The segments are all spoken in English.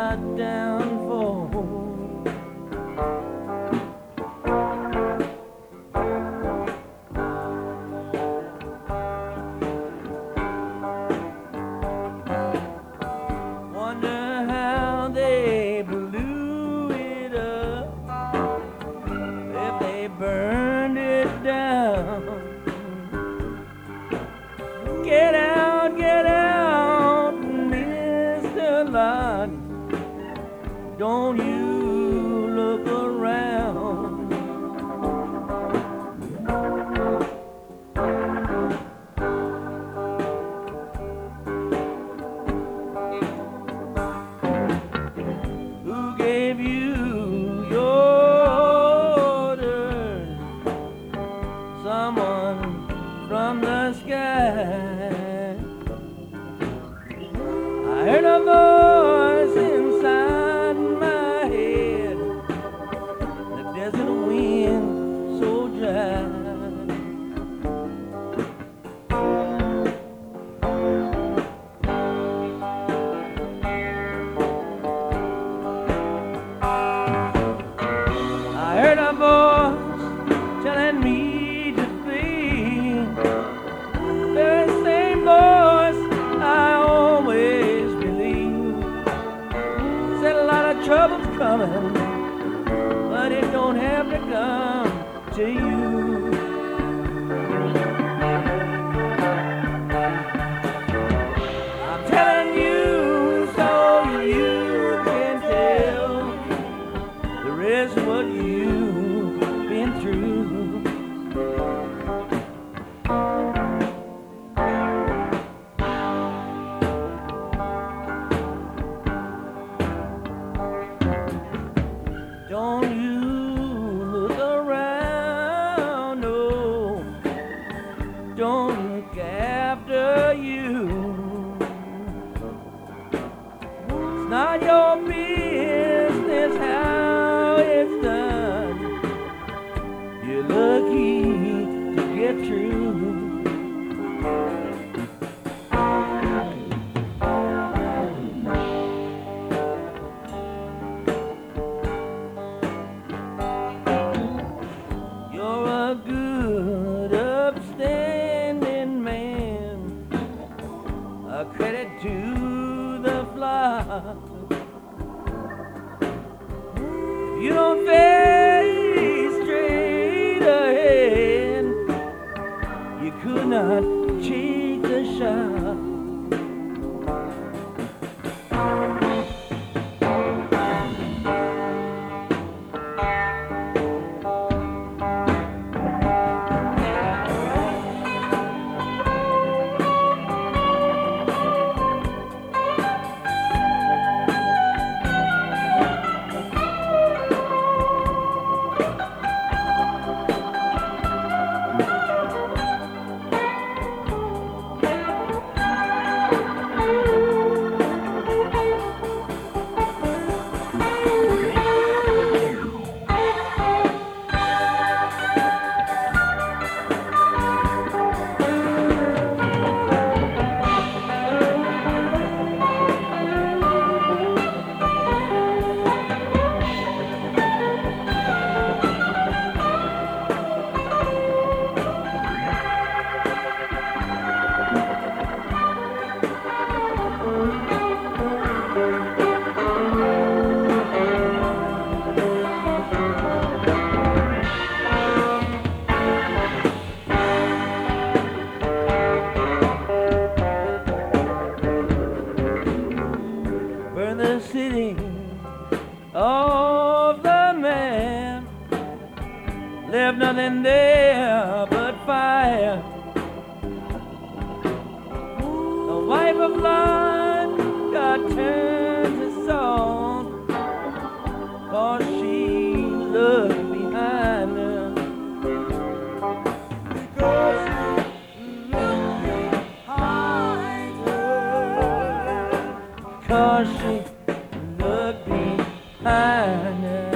my downfall. Wonder how they blew it up, if they burned it down. Get out, Mr. Lot. Don't you look around. Who gave you your orders? Someone from the sky. I heard a voice inside my head, the desert wind so dry. I heard a voice telling me to be the very same voice I always believed. Said a lot of trouble's coming, but it don't have to come to you. I'm telling you so you can tell the rest of what you've been through. Don't you look around, no. Don't look after you. It's not your business how it's done. You're lucky to get through. You're a good, upstanding man, a credit to the flock. If you don't face straight ahead, you could not take the shot. Burn the city of the man, left nothing there but fire. The wife of life got turned to salt, 'cause she looked behind her. Because she looked behind her. 'Cause she looked behind her.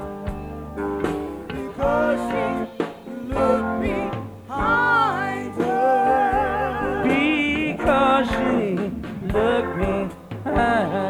Because she looked behind her. Because she looked behind her.